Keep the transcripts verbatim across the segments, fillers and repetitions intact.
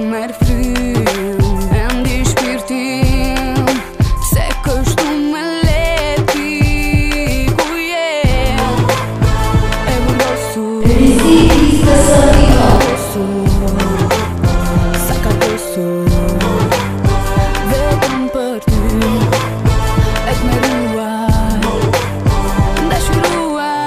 merr frym, e ndi shpirtin, pse kështu me leti, ku je? E vurdosur, sa ka tosur, vetëm për ty, e t'meruar, dashuruar.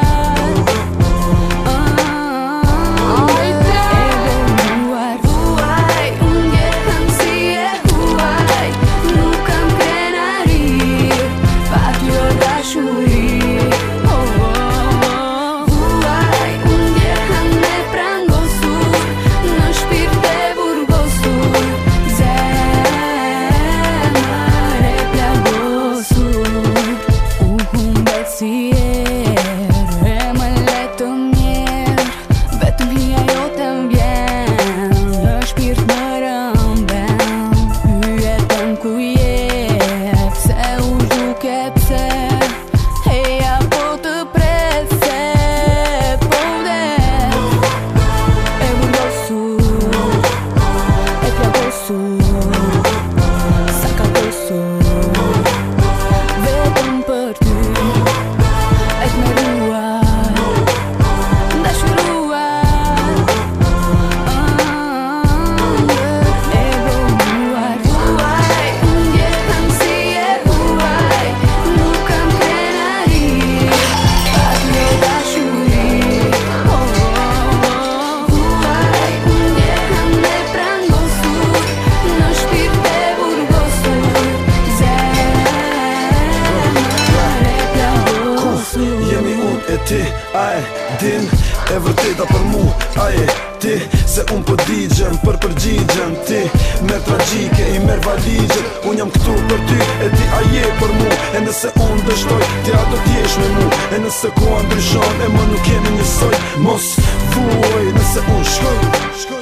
Ti, ae, din, e vërteta për mu, ae, ti, se unë po digjem për përgjigjem, ti, merë tragjike, i merë valigjet, unë jam këtu për ty, e ti a je për mu, e nëse unë dështoj, ti a do t'jesh me mu, e nëse koha ndryshon, e më nuk jemi njësoj, mos vuoj, nëse unë shkoj, shkoj.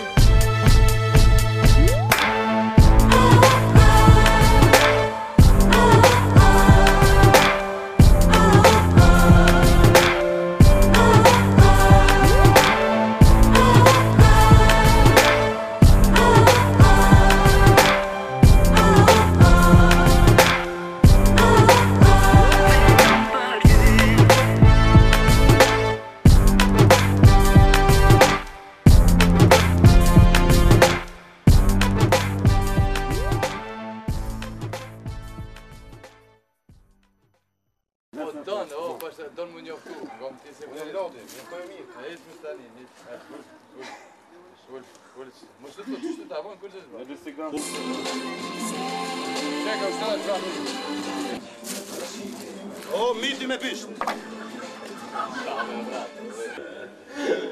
Donë, o, pashtë, donë më njoftu, nga më ti se më lodi, më të e mirë. E ishë më stani, një, ullë, ullë, ullë, më shtë të qështë të avon, kërë që të bërë? E bështë gram. Qeka, u shtë të O, miti me pishtë.